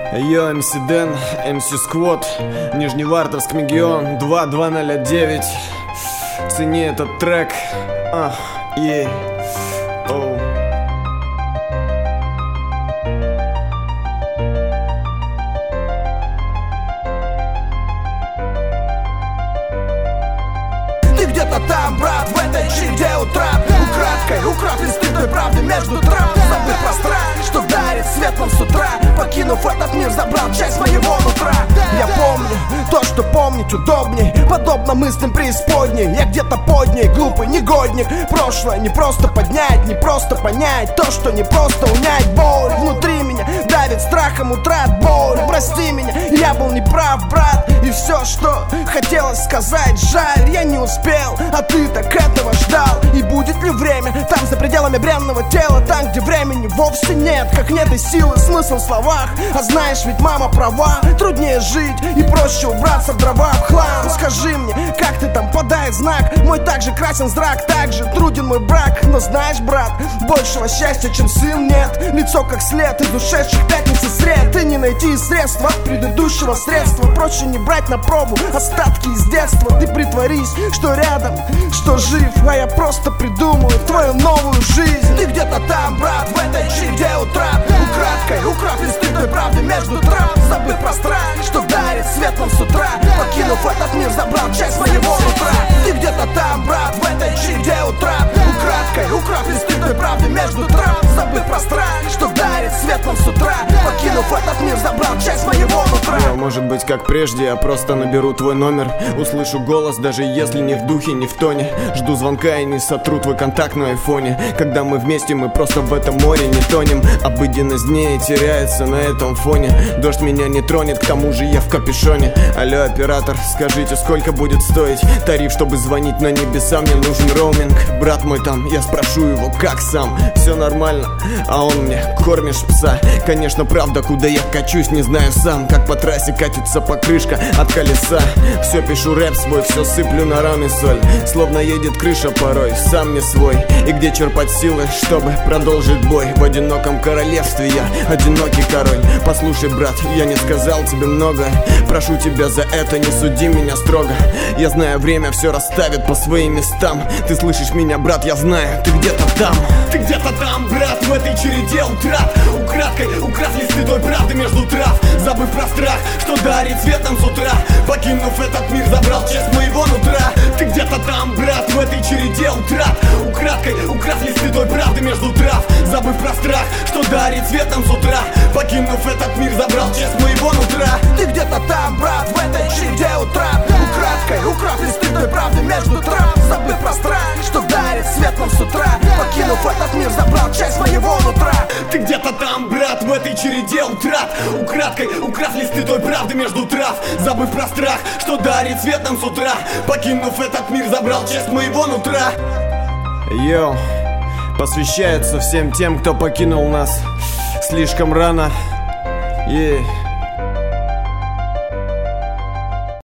Йо, МС Дэн, МС Сквот, Нижневартовск, Мегион, 2209. Цени этот трек. Ей. Оу. Ты где-то там, брат, в этой череде утрат. Украв листы той правды между трав. Забыв про страх, что дарит свет нам с утра. Покинув этот мир, забрал часть моего нутра. Я помню то, что помнить удобней, подобно мыслям преисподней. Я где-то под ней, глупый негодник. Прошлое не просто поднять, не просто понять то, что не просто унять. Боль внутри меня давит страхом утрат. Боль, прости меня, я был неправ, брат. И все, что хотелось сказать, жаль, я не успел, а ты так этого ждал. И будет ли время там, за пределами бренного тела, там, где времени вовсе нет, как нет и силы, смысл в словах. А знаешь, ведь мама права, труднее жить и проще убраться в дрова, в хлам. Скажи мне, как ты там, подай знак. Мой так же красен зрак, так же труден мой брак. Но знаешь, брат, большего счастья, чем сын, нет. Лицо как след из ушедших пятницы сред. Ты не найти средства от предыдущего средства. Проще не брать на пробу остатки из детства. Ты притворись, что рядом, что жив, а я просто придумаю твою новую жизнь. Ты где-то там, брат, в этой череде утрат. Украв листы той правды между трав. Забыв про страх, что дарит свет нам с утра. Покинув этот мир, забрал часть моего нутра. Ты где-то там, брат, в этой череде утрат. Украв листы той правды между трав. Забыв про страх, что дарит свет нам с утра. Покинув этот мир, забрал часть моего нутра. Может быть, как прежде, я просто наберу твой номер. Услышу голос, даже если не в духе, не в тоне. Жду звонка и не сотру твой контакт на айфоне. Когда мы вместе, мы просто в этом море не тонем. Обыденность дней теряется на этом фоне. Дождь меня не тронет, к тому же я в капюшоне. Алло, оператор, скажите, сколько будет стоить тариф, чтобы звонить на небеса? Мне нужен роуминг. Брат мой там, я спрошу его, как сам? Все нормально, а он мне: кормишь пса? Конечно, правда, куда я качусь, не знаю сам. Как по трассе катится покрышка от колеса. Все пишу рэп свой, все сыплю на раны соль. Словно едет крыша порой, сам не свой. И где черпать силы, чтобы продолжить бой? В одиноком королевстве я одинокий король. Послушай, брат, я не сказал тебе много. Прошу тебя за это, не суди меня строго. Я знаю, время все расставит по своим местам. Ты слышишь меня, брат, я знаю, ты где-то там. Ты где-то там, брат, в этой череде утрат. Украв листы той правды между трав. Забыв про страх, что дарит свет нам с утра. Покинув этот мир, забрал часть моего нутра. Ты где-то там, брат, в этой череде утрат. Украв листы той правды между трав. Забыв про страх, что дарит свет нам с утра. Покинув этот мир, забрал часть моего нутра. Ты где-то там, брат, в этой череде утрат. Украв листы той правды между трав. Забыв про страх, что дарит свет нам с утра. Покинув этот мир, забрал часть моего нутра. Ты где-то там, брат, в этой череде утрат. Украв листы той правды между трав. Забыв про страх, что дарит свет нам с утра. Покинув этот мир, забрал часть моего нутра. Йо, посвящается всем тем, кто покинул нас слишком рано.